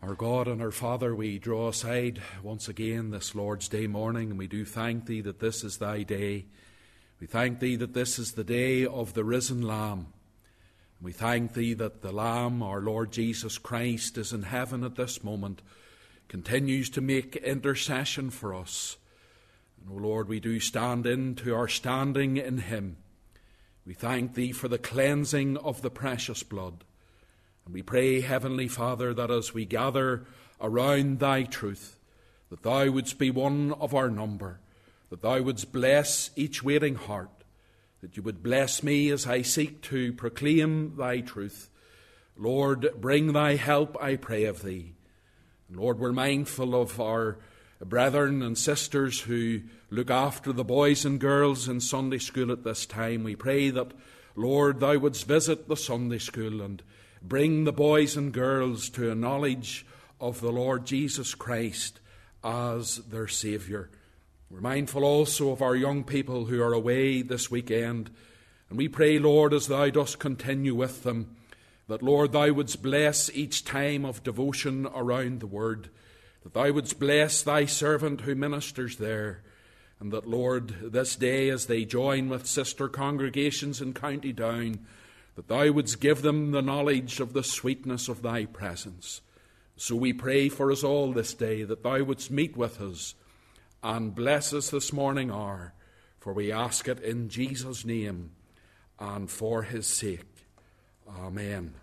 Our God and our Father, we draw aside once again this Lord's Day morning, and we do thank Thee that this is Thy day. We thank Thee that this is the day of the risen Lamb. We thank Thee that the Lamb, our Lord Jesus Christ, is in heaven at this moment, continues to make intercession for us. And, O Lord, we do stand into our standing in Him. We thank Thee for the cleansing of the precious blood. And we pray, Heavenly Father, that as we gather around Thy truth, that Thou wouldst be one of our number, that Thou wouldst bless each waiting heart, that You would bless me as I seek to proclaim Thy truth. Lord, bring Thy help, I pray of Thee. And Lord, we're mindful of our brethren and sisters who look after the boys and girls in Sunday school at this time. We pray that, Lord, Thou wouldst visit the Sunday school and bring the boys and girls to a knowledge of the Lord Jesus Christ as their Saviour. We're mindful also of our young people who are away this weekend. And we pray, Lord, as Thou dost continue with them, that, Lord, Thou wouldst bless each time of devotion around the Word, that Thou wouldst bless Thy servant who ministers there, and that, Lord, this day as they join with sister congregations in County Down, that Thou wouldst give them the knowledge of the sweetness of Thy presence. So we pray for us all this day, that Thou wouldst meet with us and bless us this morning hour, for we ask it in Jesus' name and for His sake. Amen.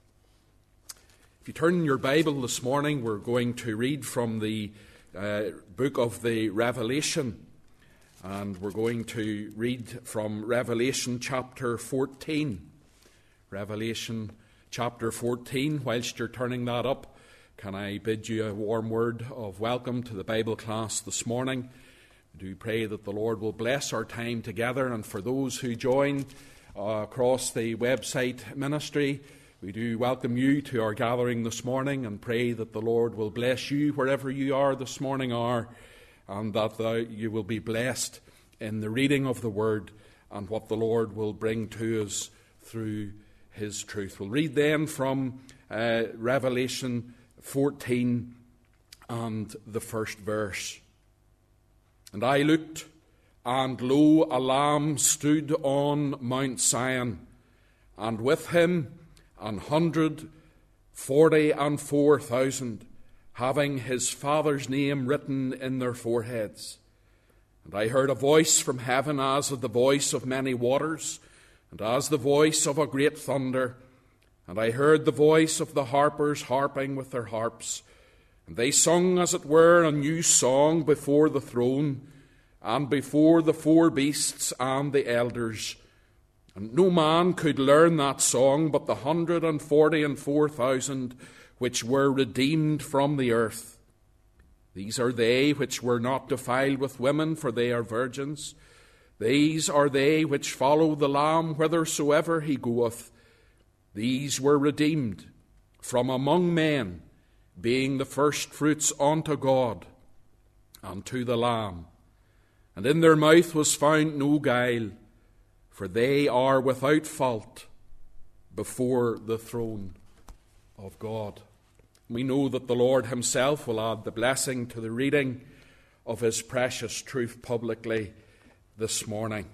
If you turn your Bible this morning, we're going to read from the book of the Revelation, and we're going to read from Revelation chapter 14. Revelation chapter 14. Whilst you're turning that up, can I bid you a warm word of welcome to the Bible class this morning? We do pray that the Lord will bless our time together, and for those who join across the website ministry, we do welcome you to our gathering this morning and pray that the Lord will bless you wherever you are this morning and that you will be blessed in the reading of the Word and what the Lord will bring to us through His truth. We'll read then from Revelation 14 and the first verse. And I looked, and lo, a Lamb stood on Mount Sion, and with him 144,000, having his Father's name written in their foreheads. And I heard a voice from heaven as of the voice of many waters, and as the voice of a great thunder. And I heard the voice of the harpers harping with their harps. And they sung, as it were, a new song before the throne, and before the four beasts and the elders. And no man could learn that song but the 144,000 which were redeemed from the earth. These are they which were not defiled with women, for they are virgins. These are they which follow the Lamb whithersoever he goeth. These were redeemed from among men, being the firstfruits unto God and to the Lamb. And in their mouth was found no guile, for they are without fault before the throne of God. We know that the Lord Himself will add the blessing to the reading of His precious truth publicly this morning.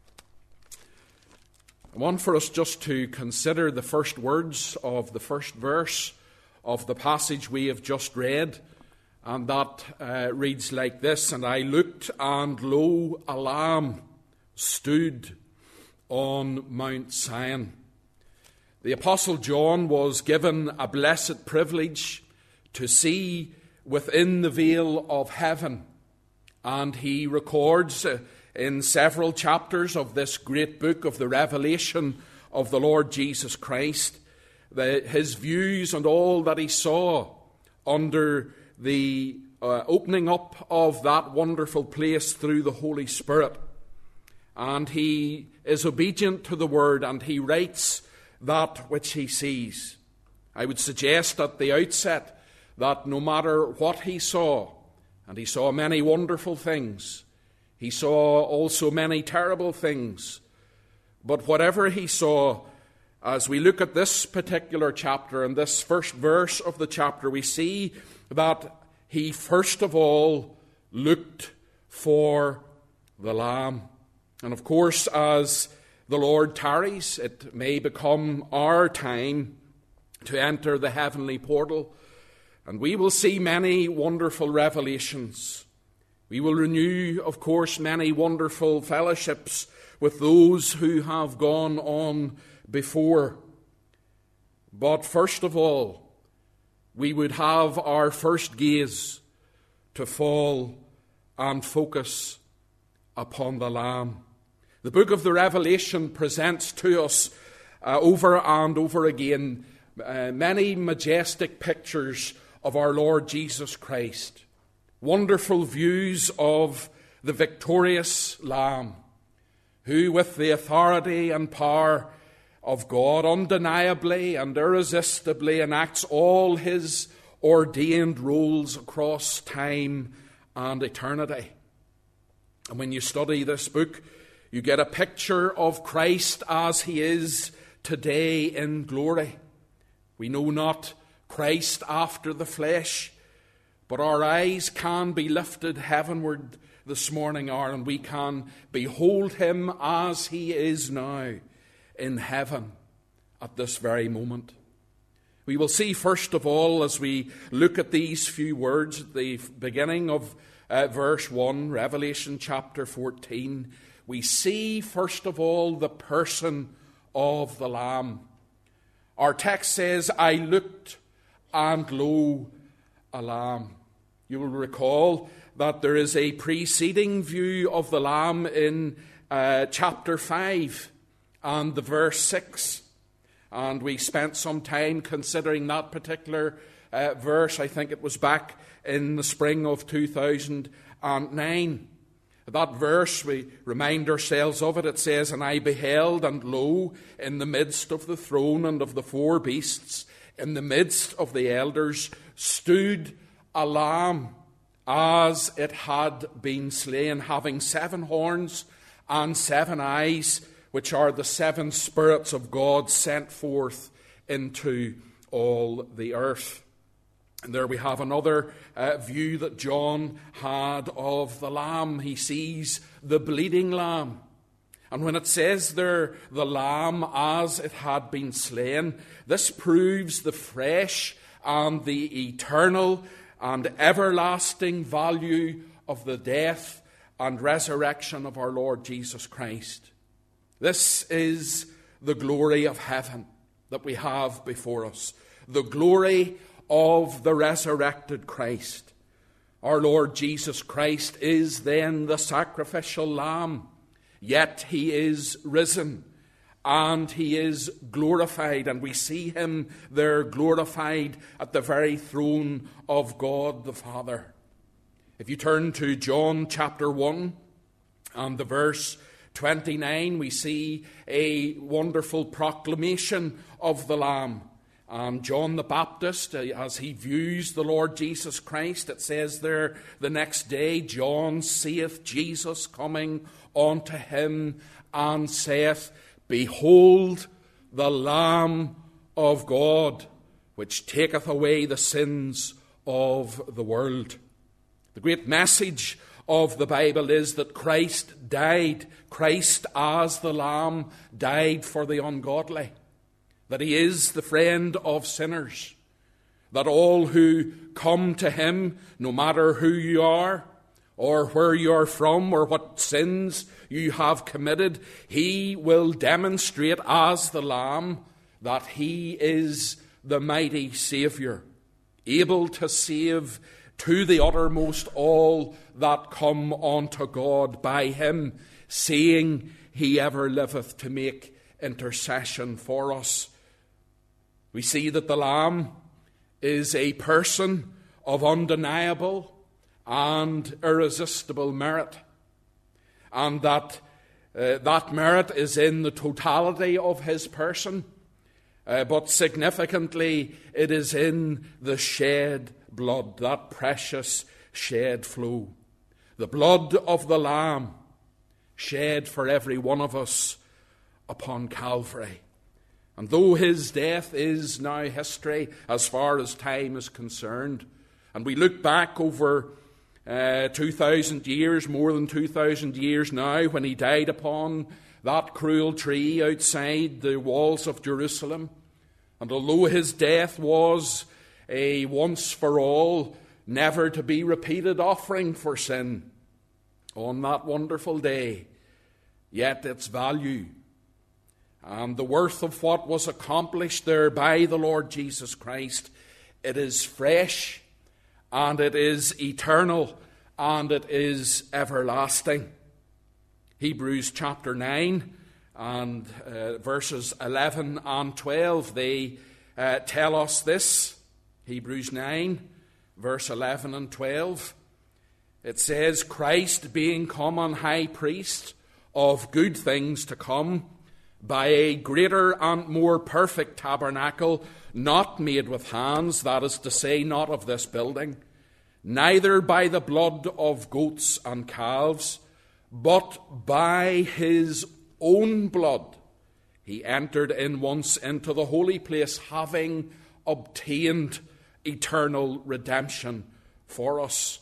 I want for us just to consider the first words of the first verse of the passage we have just read, and that reads like this: And I looked, and lo, a Lamb stood on Mount Sion. The Apostle John was given a blessed privilege to see within the veil of heaven, and he records in several chapters of this great book of the Revelation of the Lord Jesus Christ his views and all that he saw under the opening up of that wonderful place through the Holy Spirit. And he is obedient to the Word, and he writes that which he sees. I would suggest at the outset that no matter what he saw, and he saw many wonderful things, he saw also many terrible things, but whatever he saw, As we look at this particular chapter and this first verse of the chapter, we see that he first of all looked for the Lamb. And of course, as the Lord tarries, it may become our time to enter the heavenly portal, and we will see many wonderful revelations. We will renew, of course, many wonderful fellowships with those who have gone on before. But first of all, we would have our first gaze to fall and focus upon the Lamb. The book of the Revelation presents to us over and over again many majestic pictures of our Lord Jesus Christ. Wonderful views of the victorious Lamb, who with the authority and power of God undeniably and irresistibly enacts all his ordained roles across time and eternity. And when you study this book, you get a picture of Christ as he is today in glory. We know not Christ after the flesh, but our eyes can be lifted heavenward this morning, and we can behold him as he is now in heaven at this very moment. We will see first of all, as we look at these few words at the beginning of verse 1, Revelation chapter 14, we see first of all the person of the Lamb. Our text says, I looked, and lo, a lamb. You will recall that there is a preceding view of the Lamb in chapter 5 and the verse 6. And we spent some time considering that particular verse. I think it was back in the spring of 2009. That verse, we remind ourselves of it. It says, And I beheld, and lo, in the midst of the throne and of the four beasts, in the midst of the elders, stood a lamb, as it had been slain, having 7 horns and 7 eyes, which are the 7 spirits of God sent forth into all the earth. And there we have another view that John had of the Lamb. He sees the bleeding Lamb. And when it says there, the Lamb as it had been slain, this proves the fresh and the eternal and everlasting value of the death and resurrection of our Lord Jesus Christ. This is the glory of heaven that we have before us. The glory of the resurrected Christ. Our Lord Jesus Christ is then the sacrificial lamb, yet he is risen and he is glorified, and we see him there glorified at the very throne of God the Father. If you turn to John chapter 1 and the verse 29, we see a wonderful proclamation of the Lamb. And John the Baptist, as he views the Lord Jesus Christ, it says there, the next day John seeth Jesus coming unto him, and saith, Behold the Lamb of God, which taketh away the sins of the world. The great message of the Bible is that Christ died. Christ as the Lamb died for the ungodly. That he is the friend of sinners, that all who come to him, no matter who you are, or where you are from, or what sins you have committed, he will demonstrate as the Lamb that he is the mighty Saviour, able to save to the uttermost all that come unto God by him, seeing he ever liveth to make intercession for us. We see that the Lamb is a person of undeniable and irresistible merit, and that merit is in the totality of his person, but significantly it is in the shed blood, that precious shed flow. The blood of the Lamb shed for every one of us upon Calvary. And though his death is now history as far as time is concerned, and we look back over 2,000 years, more than 2,000 years now, when he died upon that cruel tree outside the walls of Jerusalem, and although his death was a once-for-all, never-to-be-repeated offering for sin on that wonderful day, yet its value and the worth of what was accomplished there by the Lord Jesus Christ, it is fresh, and it is eternal, and it is everlasting. Hebrews chapter 9 and verses 11 and 12, they tell us this. Hebrews 9, verse 11 and 12. It says, Christ being come on high priest of good things to come, by a greater and more perfect tabernacle, not made with hands, that is to say, not of this building, neither by the blood of goats and calves, but by his own blood he entered in once into the holy place, having obtained eternal redemption for us.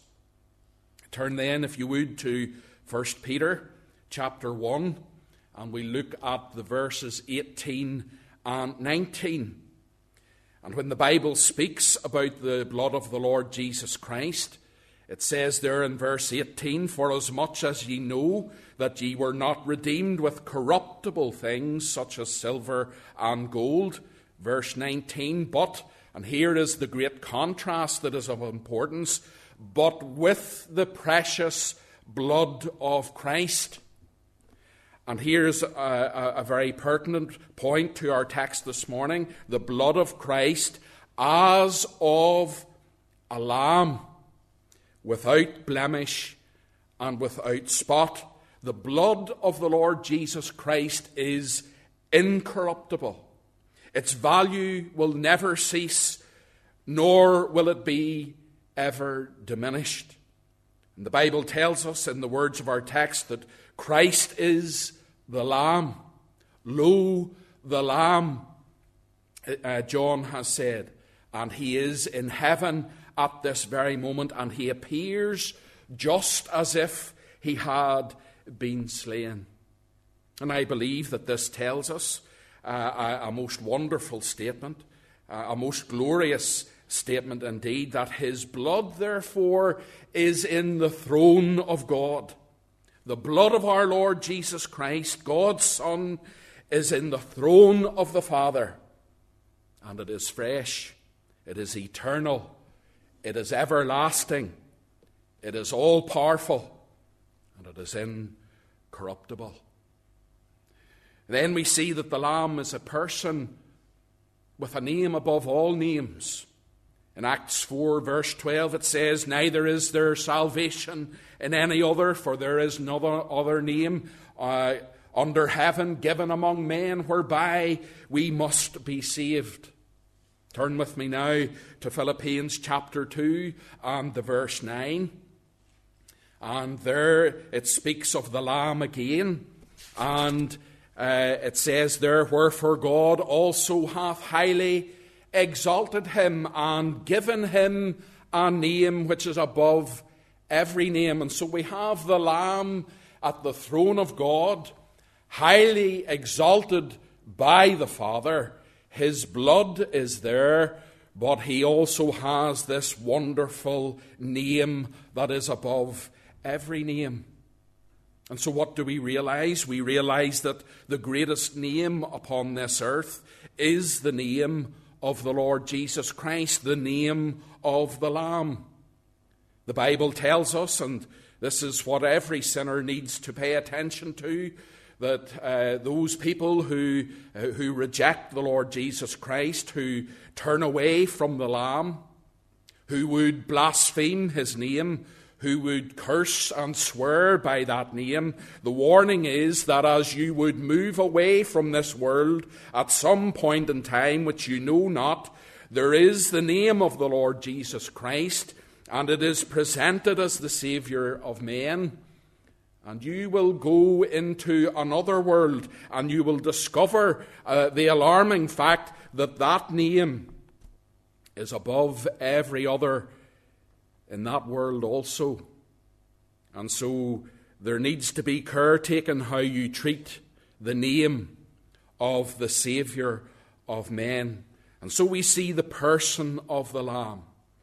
Turn then, if you would, to 1 Peter chapter 1, and we look at the verses 18 and 19. And when the Bible speaks about the blood of the Lord Jesus Christ, it says there in verse 18, Forasmuch as ye know that ye were not redeemed with corruptible things, such as silver and gold. Verse 19, but, and here is the great contrast that is of importance, but with the precious blood of Christ. And here's a very pertinent point to our text this morning. The blood of Christ as of a lamb, without blemish and without spot. The blood of the Lord Jesus Christ is incorruptible. Its value will never cease, nor will it be ever diminished. And the Bible tells us in the words of our text that Christ is the Lamb. Lo, the Lamb, John has said. And he is in heaven at this very moment, and he appears just as if he had been slain. And I believe that this tells us a most wonderful statement, a most glorious statement indeed, that his blood, therefore, is in the throne of God. The blood of our Lord Jesus Christ, God's Son, is in the throne of the Father. And it is fresh, it is eternal, it is everlasting, it is all-powerful, and it is incorruptible. Then we see that the Lamb is a person with a name above all names. In Acts 4, verse 12, it says, Neither is there salvation in any other, for there is no other name under heaven given among men whereby we must be saved. Turn with me now to Philippians chapter 2 and the verse 9. And there it speaks of the Lamb again. And it says there, Wherefore God also hath highly exalted him and given him a name which is above every name. And so we have the Lamb at the throne of God, highly exalted by the Father. His blood is there, but he also has this wonderful name that is above every name. And so what do we realize? We realize that the greatest name upon this earth is the name of the Lord Jesus Christ, the name of the Lamb. The Bible tells us, and this is what every sinner needs to pay attention to, that those people who reject the Lord Jesus Christ, who turn away from the Lamb, who would blaspheme his name, who would curse and swear by that name, the warning is that as you would move away from this world at some point in time which you know not, there is the name of the Lord Jesus Christ, and it is presented as the Saviour of men. And you will go into another world, and you will discover the alarming fact that that name is above every other in that world also. And so there needs to be care taken how you treat the name of the Saviour of men. And so we see the person of the Lamb.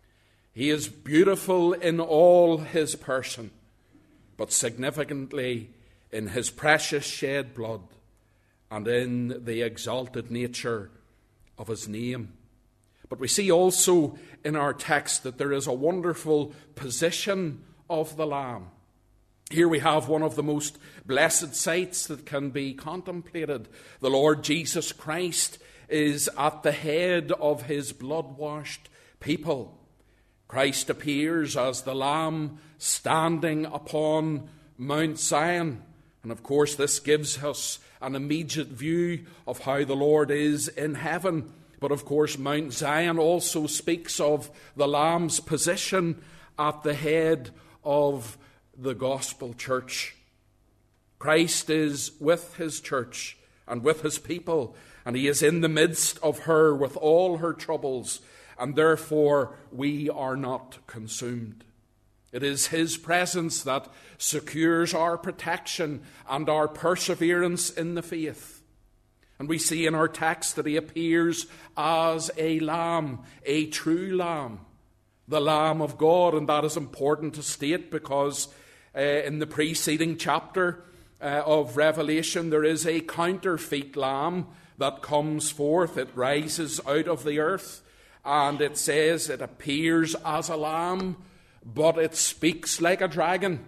He is beautiful in all his person, but significantly in his precious shed blood and in the exalted nature of his name. But we see also in our text that there is a wonderful position of the Lamb. Here we have one of the most blessed sights that can be contemplated. The Lord Jesus Christ is at the head of his blood-washed people. Christ appears as the Lamb standing upon Mount Zion. And of course, this gives us an immediate view of how the Lord is in heaven. But of course, Mount Zion also speaks of the Lamb's position at the head of the gospel church. Christ is with his church and with his people, and he is in the midst of her with all her troubles, and therefore we are not consumed. It is his presence that secures our protection and our perseverance in the faith. And we see in our text that he appears as a lamb, a true lamb, the Lamb of God. And that is important to state because in the preceding chapter of Revelation, there is a counterfeit lamb that comes forth. It rises out of the earth, and it says it appears as a lamb, but it speaks like a dragon.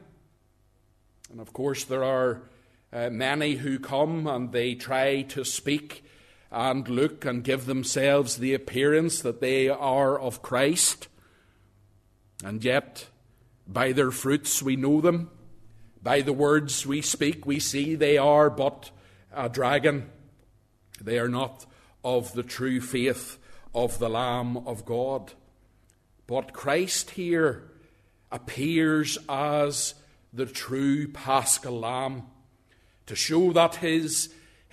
And of course, there are many who come and they try to speak and look and give themselves the appearance that they are of Christ. And yet, by their fruits we know them. By the words we speak, we see they are but a dragon. They are not of the true faith of the Lamb of God. But Christ here appears as the true Paschal Lamb to show that his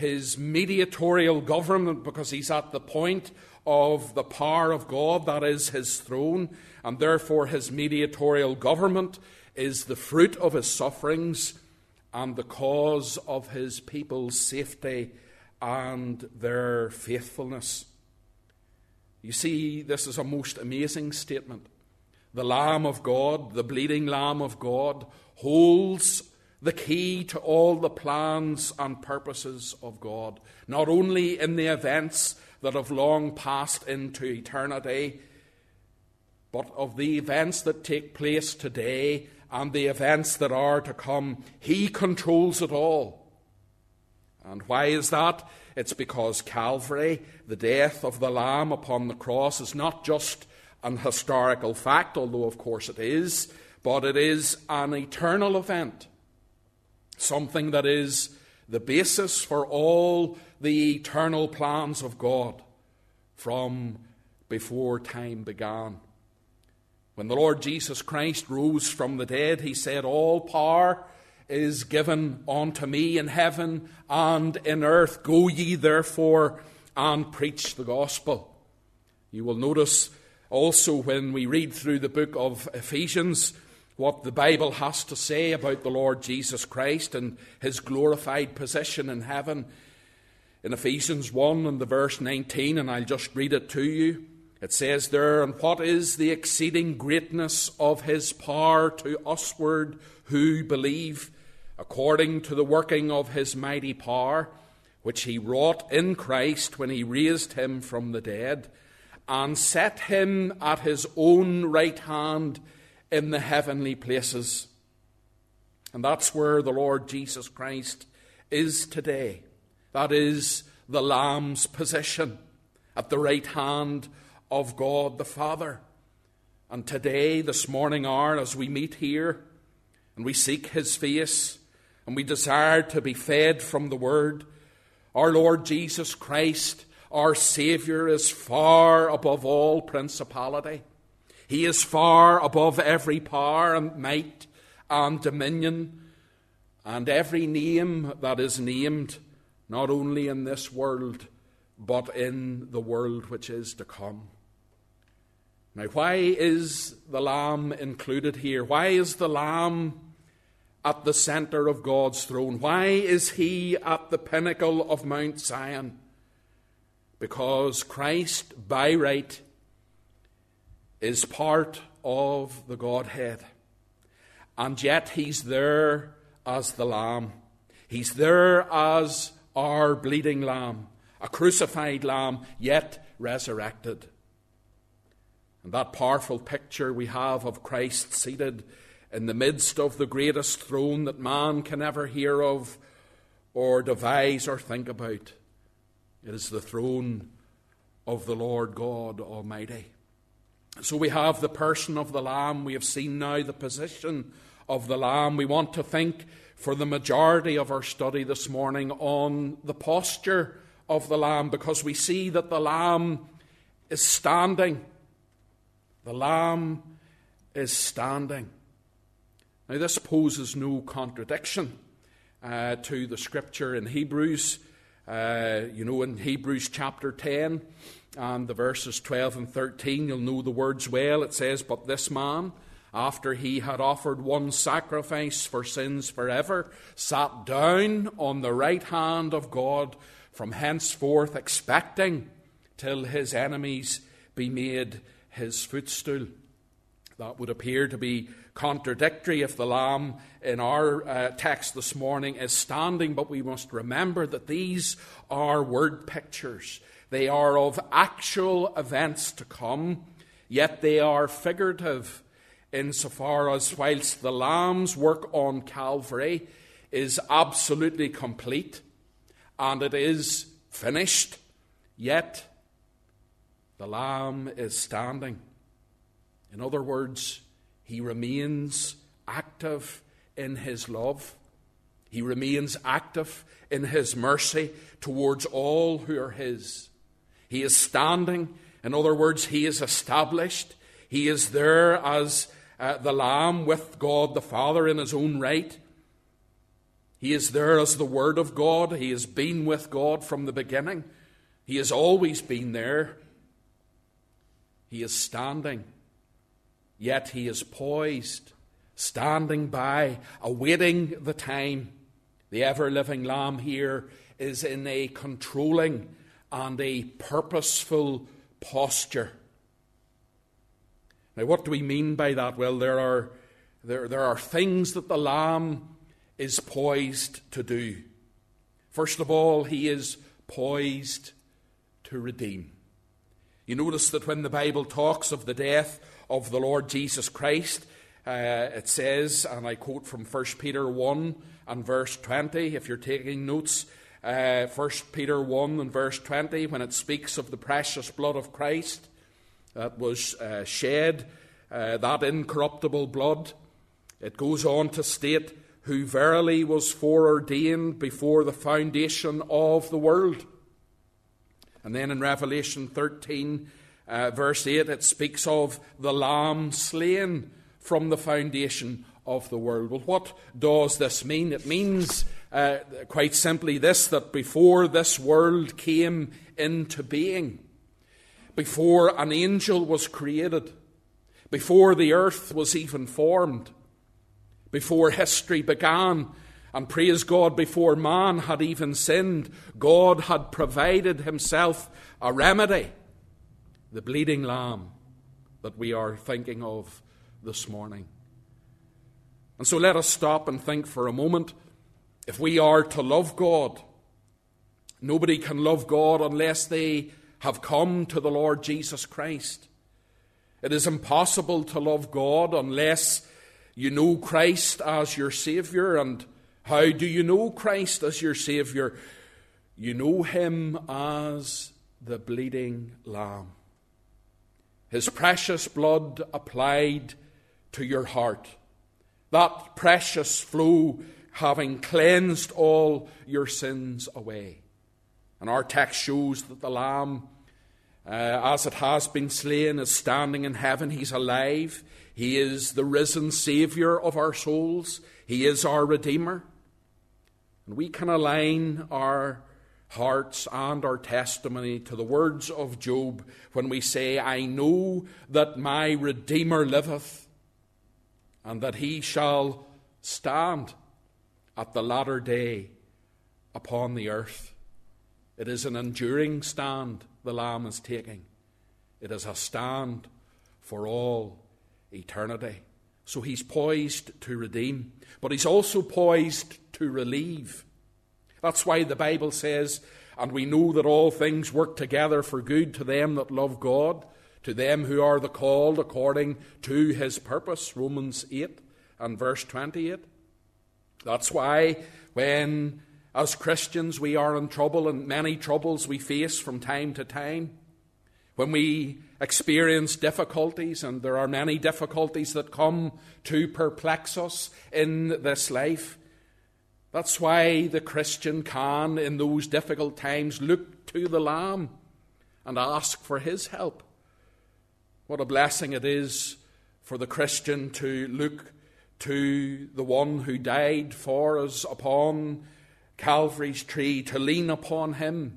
mediatorial government, because he's at the point of the power of God, that is his throne, and therefore his mediatorial government is the fruit of his sufferings and the cause of his people's safety and their faithfulness. You see, this is a most amazing statement. The Lamb of God, the bleeding Lamb of God, holds the key to all the plans and purposes of God, not only in the events that have long passed into eternity, but of the events that take place today and the events that are to come. He controls it all. And why is that? It's because Calvary, the death of the Lamb upon the cross, is not just an historical fact, although of course it is, but it is an eternal event, something that is the basis for all the eternal plans of God from before time began. When the Lord Jesus Christ rose from the dead, he said, "All power is given unto me in heaven and in earth. Go ye therefore and preach the gospel." You will notice also when we read through the book of Ephesians what the Bible has to say about the Lord Jesus Christ and his glorified position in heaven. In Ephesians 1 and the verse 19, and I'll just read it to you. It says there, "And what is the exceeding greatness of his power to usward who believe, according to the working of his mighty power, which he wrought in Christ when he raised him from the dead, and set him at his own right hand in the heavenly places." And that's where the Lord Jesus Christ is today. That is the Lamb's position, at the right hand of God the Father. And today, this morning hour, as we meet here and we seek his face and we desire to be fed from the Word, our Lord Jesus Christ, our Saviour, is far above all principality. He is far above every power and might and dominion. and every name that is named, not only in this world, but in the world which is to come. Now, why is the Lamb included here? Why is the Lamb at the center of God's throne? Why is he at the pinnacle of Mount Zion? Because Christ, by right, is part of the Godhead. And yet he's there as the Lamb. He's there as our bleeding Lamb, a crucified Lamb, yet resurrected. And that powerful picture we have of Christ seated in the midst of the greatest throne that man can ever hear of or devise or think about. It is the throne of the Lord God Almighty. So we have the person of the Lamb. We have seen now the position of the Lamb. We want to think for the majority of our study this morning on the posture of the Lamb, because we see that the Lamb is standing. The Lamb is standing. Now, this poses no contradiction to the Scripture in Hebrews. In Hebrews chapter 10 and the verses 12 and 13, you'll know the words well. It says, "But this man, after he had offered one sacrifice for sins forever, sat down on the right hand of God, from henceforth expecting till his enemies be made his footstool." That would appear to be contradictory if the Lamb in our text this morning is standing, but we must remember that these are word pictures. They are of actual events to come, yet they are figurative insofar as whilst the Lamb's work on Calvary is absolutely complete and it is finished, yet the Lamb is standing. In other words, he remains active in his love. He remains active in his mercy towards all who are his. He is standing. In other words, he is established. He is there as the Lamb with God the Father in his own right. He is there as the Word of God. He has been with God from the beginning. He has always been there. He is standing. Yet he is poised, standing by, awaiting the time. The ever-living Lamb here is in a controlling and a purposeful posture. Now, what do we mean by that? Well, there are things that the Lamb is poised to do. First of all, he is poised to redeem. You notice that when the Bible talks of the death of the Lord Jesus Christ, it says, and I quote from 1 Peter 1 and verse 20, if you're taking notes, 1 Peter 1 and verse 20, when it speaks of the precious blood of Christ that was shed, that incorruptible blood, it goes on to state, "who verily was foreordained before the foundation of the world." And then in Revelation 13, verse 8, it speaks of the Lamb slain from the foundation of the world. Well, what does this mean? It means quite simply this, that before this world came into being, before an angel was created, before the earth was even formed, before history began, and praise God, before man had even sinned, God had provided himself a remedy, the bleeding Lamb that we are thinking of this morning. And so let us stop and think for a moment. If we are to love God, nobody can love God unless they have come to the Lord Jesus Christ. It is impossible to love God unless you know Christ as your Saviour. And how do you know Christ as your Saviour? You know him as the bleeding Lamb. His precious blood applied to your heart. That precious flow having cleansed all your sins away. And our text shows that the Lamb, as it has been slain, is standing in heaven. He's alive. He is the risen Saviour of our souls. He is our Redeemer. And we can align our hearts and our testimony to the words of Job when we say, I know that my Redeemer liveth, and that he shall stand at the latter day upon the earth. It is an enduring stand the Lamb is taking. It is a stand for all eternity. So he's poised to redeem, but he's also poised to relieve. That's why the Bible says, and we know that all things work together for good to them that love God, to them who are the called according to his purpose, Romans 8 and verse 28. That's why when, as Christians, we are in trouble, and many troubles we face from time to time, when we experience difficulties, and there are many difficulties that come to perplex us in this life, that's why the Christian can, in those difficult times, look to the Lamb and ask for his help. What a blessing it is for the Christian to look to the one who died for us upon Calvary's tree, to lean upon him,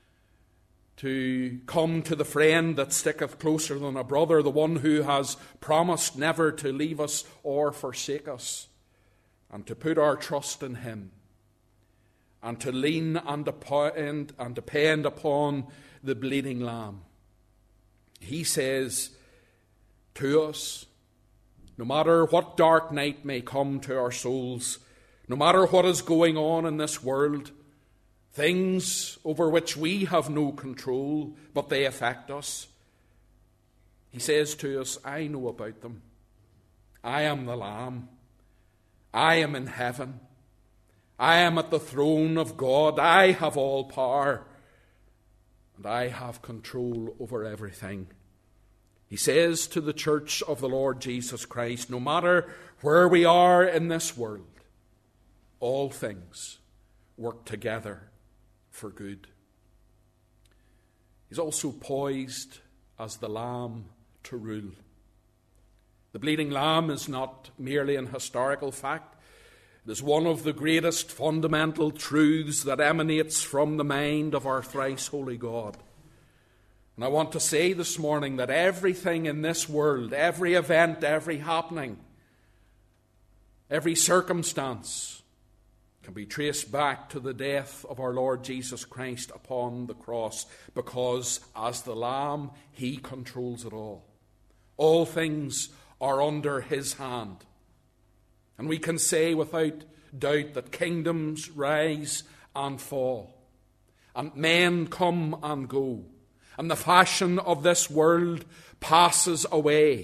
to come to the friend that sticketh closer than a brother, the one who has promised never to leave us or forsake us, and to put our trust in him, and to lean and depend upon the bleeding Lamb. He says to us, no matter what dark night may come to our souls, no matter what is going on in this world, things over which we have no control, but they affect us, he says to us, I know about them. I am the Lamb. I am in heaven. I am at the throne of God. I have all power. And I have control over everything. He says to the church of the Lord Jesus Christ, no matter where we are in this world, all things work together for good. He's also poised as the Lamb to rule. The bleeding Lamb is not merely an historical fact. It is one of the greatest fundamental truths that emanates from the mind of our thrice holy God. And I want to say this morning that everything in this world, every event, every happening, every circumstance can be traced back to the death of our Lord Jesus Christ upon the cross, because as the Lamb, he controls it all. All things are under his hand. And we can say without doubt that kingdoms rise and fall, and men come and go, and the fashion of this world passes away.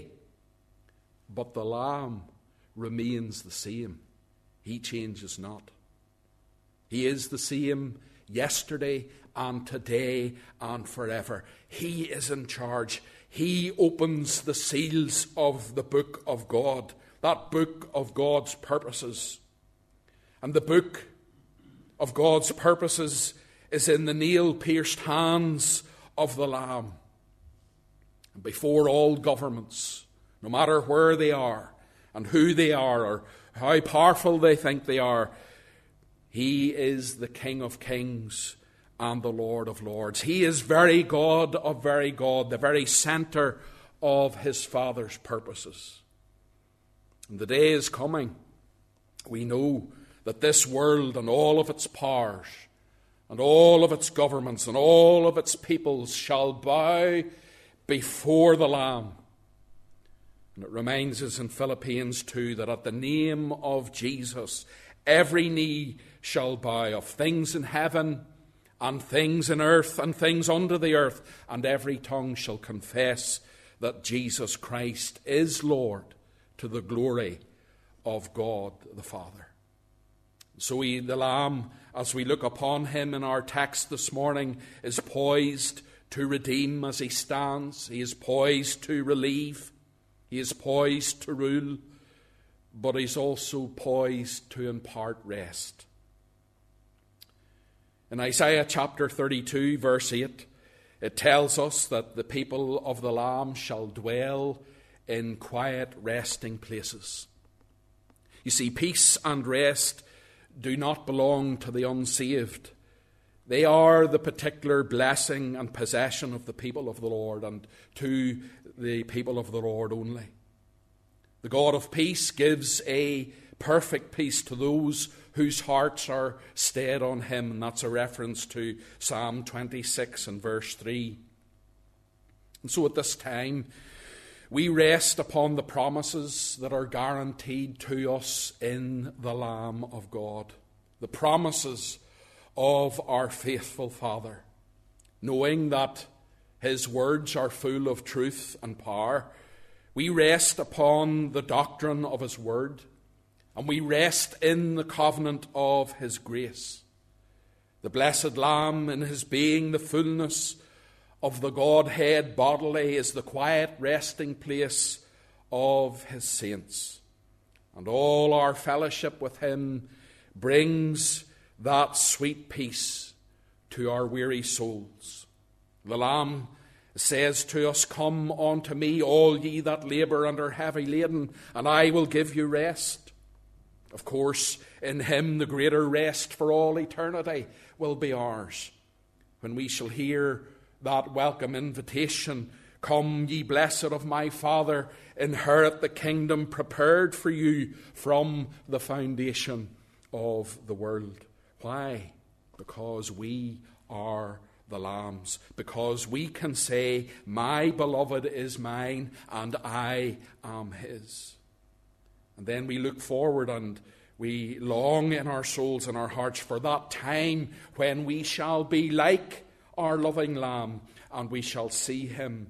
But the Lamb remains the same. He changes not. He is the same yesterday and today and forever. He is in charge. He opens the seals of the book of God, that book of God's purposes. And the book of God's purposes is in the nail-pierced hands of the Lamb. And before all governments, no matter where they are and who they are or how powerful they think they are, he is the King of kings and the Lord of lords. He is very God of very God, the very center of his Father's purposes. And the day is coming, we know, that this world and all of its powers and all of its governments and all of its peoples shall bow before the Lamb. And it reminds us in Philippians 2 that at the name of Jesus, every knee shall bow, of things in heaven and things in earth and things under the earth, and every tongue shall confess that Jesus Christ is Lord, to the glory of God the Father. So the Lamb, as we look upon him in our text this morning, is poised to redeem as he stands. He is poised to relieve. He is poised to rule. But he's also poised to impart rest. In Isaiah chapter 32, verse 8, it tells us that the people of the Lamb shall dwell in quiet resting places. You see, peace and rest do not belong to the unsaved. They are the particular blessing and possession of the people of the Lord, and to the people of the Lord only. The God of peace gives a perfect peace to those whose hearts are stayed on him. And that's a reference to Psalm 26 and verse 3. And so at this time, we rest upon the promises that are guaranteed to us in the Lamb of God. The promises of our faithful Father, knowing that his words are full of truth and power. We rest upon the doctrine of his word, and we rest in the covenant of his grace. The blessed Lamb, in his being the fullness of the Godhead bodily, is the quiet resting place of his saints. And all our fellowship with him brings that sweet peace to our weary souls. The Lamb says to us, "Come unto me, all ye that labour and are heavy laden, and I will give you rest." Of course, in him the greater rest for all eternity will be ours, when we shall hear that welcome invitation, "Come, ye blessed of my Father, inherit the kingdom prepared for you from the foundation of the world." Why? Because we are the Lamb's, because we can say, "My beloved is mine, and I am his." And then we look forward and we long in our souls and our hearts for that time when we shall be like our loving Lamb, and we shall see him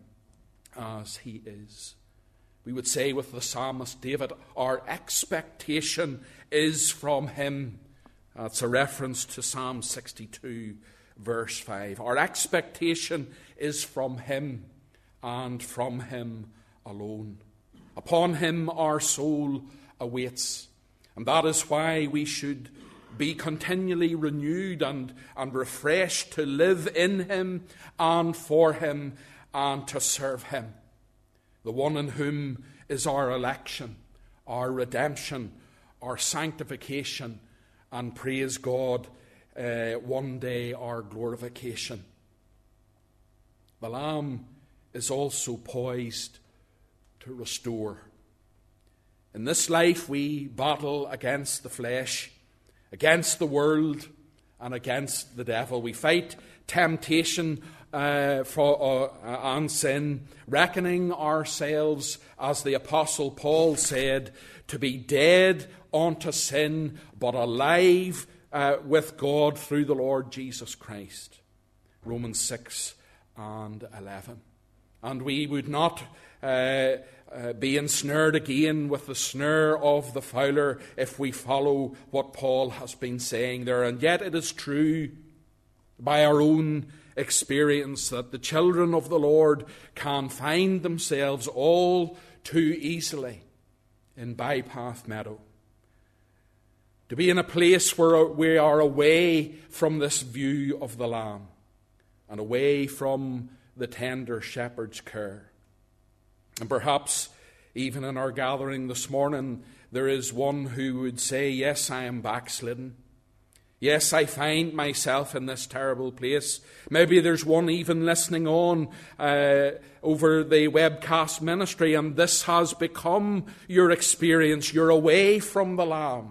as he is. We would say with the psalmist David, our expectation is from him. That's a reference to Psalm 62, verse 5. Our expectation is from him, and from him alone. Upon him our soul awaits, and that is why we should be continually renewed and refreshed to live in him and for him and to serve him. The one in whom is our election, our redemption, our sanctification, and praise God, one day our glorification. The Lamb is also poised to restore. In this life we battle against the flesh, against the world, and against the devil. We fight temptation and sin, reckoning ourselves, as the Apostle Paul said, to be dead unto sin, but alive with God through the Lord Jesus Christ. Romans 6 and 11. And we would not be ensnared again with the snare of the fowler if we follow what Paul has been saying there. And yet it is true by our own experience that the children of the Lord can find themselves all too easily in Bypath Meadow. To be in a place where we are away from this view of the Lamb and away from the tender shepherd's care. And perhaps even in our gathering this morning, there is one who would say, "Yes, I am backslidden. Yes, I find myself in this terrible place." Maybe there's one even listening on over the webcast ministry, and this has become your experience. You're away from the Lamb.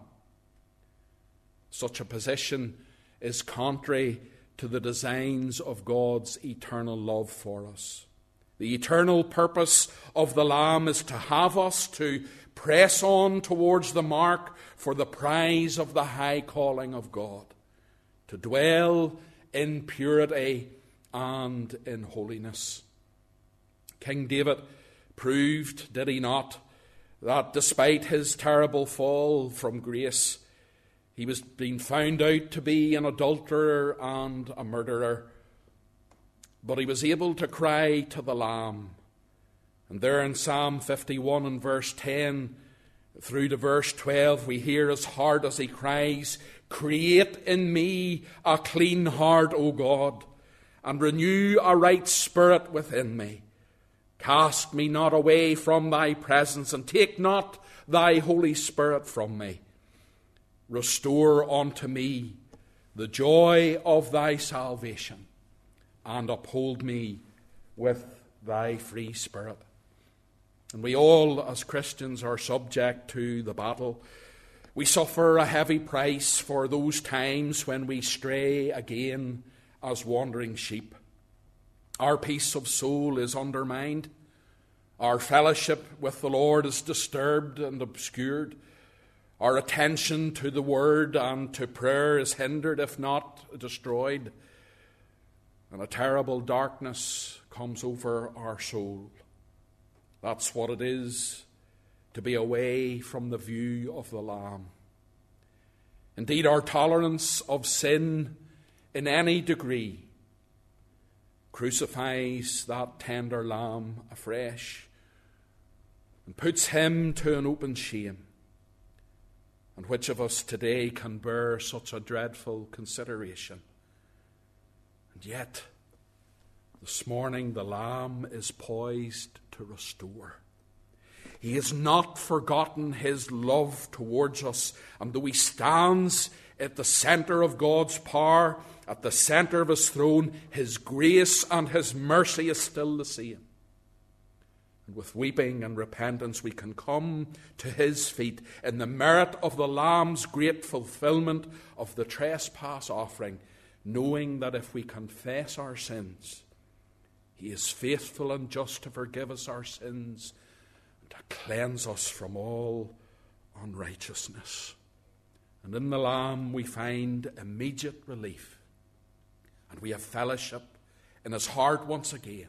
Such a position is contrary to the designs of God's eternal love for us. The eternal purpose of the Lamb is to have us to press on towards the mark for the prize of the high calling of God, to dwell in purity and in holiness. King David proved, did he not, that despite his terrible fall from grace, he was being found out to be an adulterer and a murderer. But he was able to cry to the Lamb. And there in Psalm 51 and verse 10 through to verse 12, we hear as hard as he cries, "Create in me a clean heart, O God, and renew a right spirit within me. Cast me not away from thy presence, and take not thy Holy Spirit from me. Restore unto me the joy of thy salvation, and uphold me with thy free spirit. And we all, as Christians, are subject to the battle. We suffer a heavy price for those times when we stray again as wandering sheep. Our peace of soul is undermined. Our fellowship with the Lord is disturbed and obscured. Our attention to the Word and to prayer is hindered, if not destroyed. And a terrible darkness comes over our soul. That's what it is to be away from the view of the Lamb. Indeed, our tolerance of sin in any degree crucifies that tender Lamb afresh and puts him to an open shame. And which of us today can bear such a dreadful consideration? And yet, this morning the Lamb is poised to restore. He has not forgotten his love towards us, and though he stands at the centre of God's power, at the centre of his throne, his grace and his mercy is still the same. And with weeping and repentance we can come to his feet in the merit of the Lamb's great fulfillment of the trespass offering, knowing that if we confess our sins, he is faithful and just to forgive us our sins and to cleanse us from all unrighteousness. And in the Lamb we find immediate relief, and we have fellowship in his heart once again.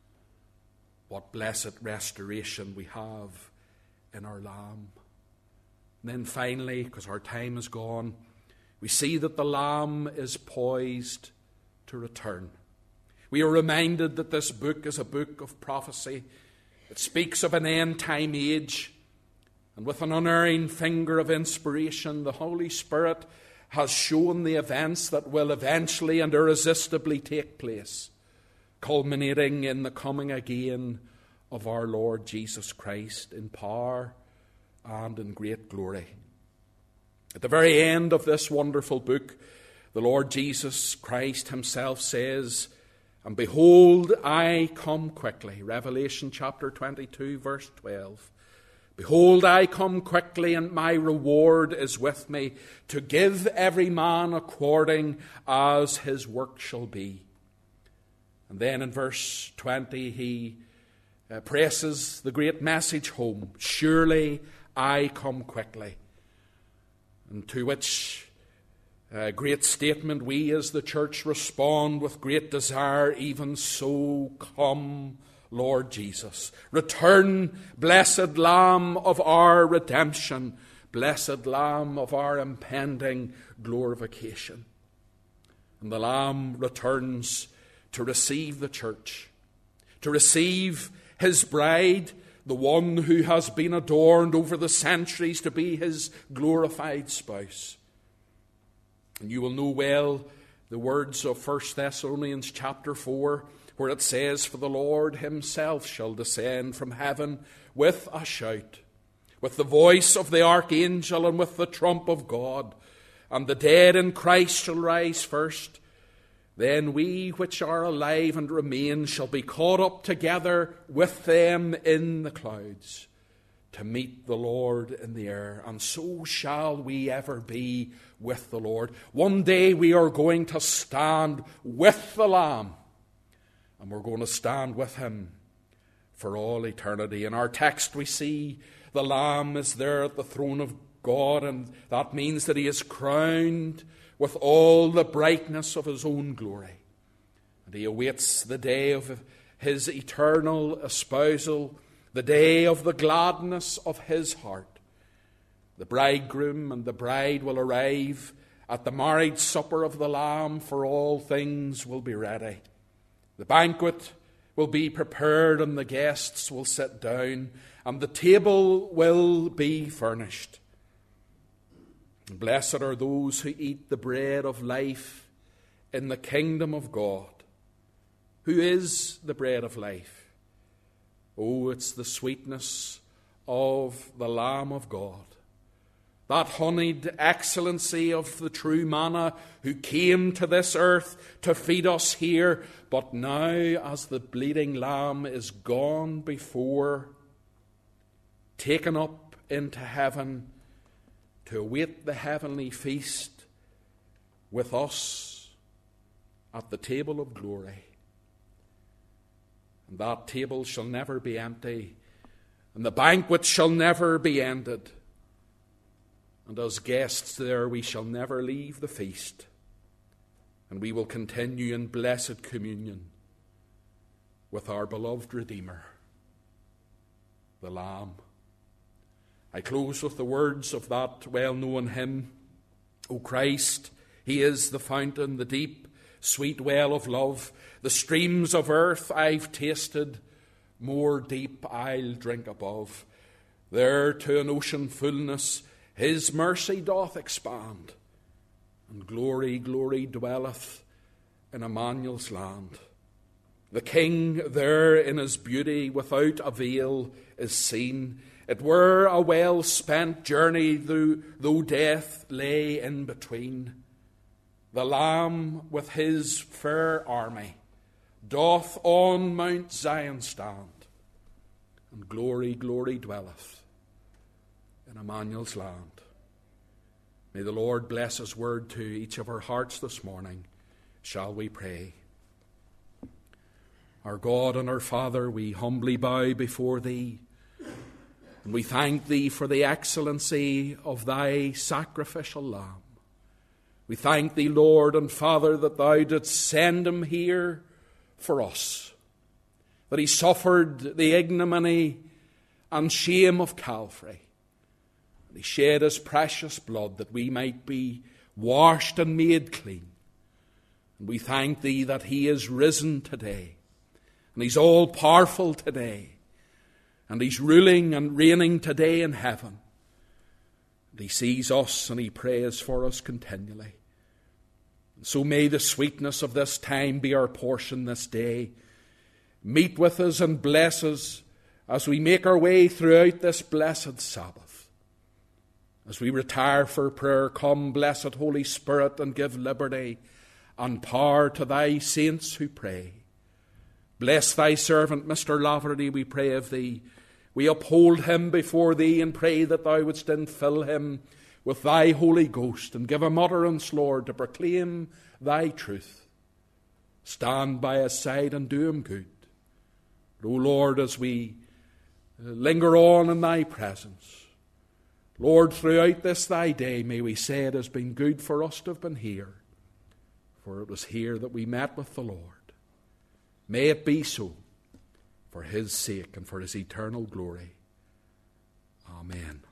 What blessed restoration we have in our Lamb. And then finally, because our time is gone, we see that the Lamb is poised to return. We are reminded that this book is a book of prophecy. It speaks of an end-time age. And with an unerring finger of inspiration, the Holy Spirit has shown the events that will eventually and irresistibly take place, culminating in the coming again of our Lord Jesus Christ in power and in great glory. At the very end of this wonderful book, the Lord Jesus Christ himself says, "And behold, I come quickly." Revelation chapter 22, verse 12. "Behold, I come quickly, and my reward is with me, to give every man according as his work shall be." And then in verse 20, he presses the great message home, "Surely I come quickly." And to which great statement we as the church respond with great desire, "Even so, come, Lord Jesus. Return, blessed Lamb of our redemption, blessed Lamb of our impending glorification." And the Lamb returns to receive the church, to receive his bride, the one who has been adorned over the centuries to be his glorified spouse. And you will know well the words of 1 Thessalonians chapter 4, where it says, "For the Lord himself shall descend from heaven with a shout, with the voice of the archangel, and with the trump of God. And the dead in Christ shall rise first. Then we which are alive and remain shall be caught up together with them in the clouds, to meet the Lord in the air. And so shall we ever be with the Lord." One day we are going to stand with the Lamb, and we're going to stand with him for all eternity. In our text we see the Lamb is there at the throne of God, and that means that he is crowned with all the brightness of his own glory. And he awaits the day of his eternal espousal, the day of the gladness of his heart. The bridegroom and the bride will arrive at the marriage supper of the Lamb, for all things will be ready. The banquet will be prepared, and the guests will sit down, and the table will be furnished. And blessed are those who eat the bread of life in the kingdom of God. Who is the bread of life? Oh, it's the sweetness of the Lamb of God, that honeyed excellency of the true manna who came to this earth to feed us here, but now as the bleeding lamb is gone before, taken up into heaven to await the heavenly feast with us at the table of glory. And that table shall never be empty, and the banquet shall never be ended. And as guests there, we shall never leave the feast, and we will continue in blessed communion with our beloved Redeemer, the Lamb. I close with the words of that well-known hymn, O Christ, He is the fountain, the deep, sweet well of love. The streams of earth I've tasted, more deep I'll drink above. There to an ocean fullness His mercy doth expand, and glory, glory dwelleth in Emmanuel's land. The King there in His beauty without a veil is seen. It were a well-spent journey though death lay in between. The Lamb with His fair army doth on Mount Zion stand, and glory, glory dwelleth in Emmanuel's land. May the Lord bless His word to each of our hearts this morning. Shall we pray? Our God and our Father, we humbly bow before Thee, and we thank Thee for the excellency of Thy sacrificial Lamb. We thank Thee, Lord and Father, that Thou didst send Him here for us, that He suffered the ignominy and shame of Calvary, and He shed His precious blood that we might be washed and made clean. And we thank Thee that He is risen today, and He's all-powerful today, and He's ruling and reigning today in heaven. And He sees us and He prays for us continually. And so may the sweetness of this time be our portion this day. Meet with us and bless us as we make our way throughout this blessed Sabbath. As we retire for prayer, come, blessed Holy Spirit, and give liberty and power to Thy saints who pray. Bless Thy servant, Mr. Laverty, we pray of Thee. We uphold him before Thee and pray that Thou wouldst infill him with Thy Holy Ghost and give him utterance, Lord, to proclaim Thy truth. Stand by his side and do him good. O Lord, as we linger on in Thy presence, Lord, throughout this Thy day, may we say it has been good for us to have been here, for it was here that we met with the Lord. May it be so, for His sake and for His eternal glory. Amen.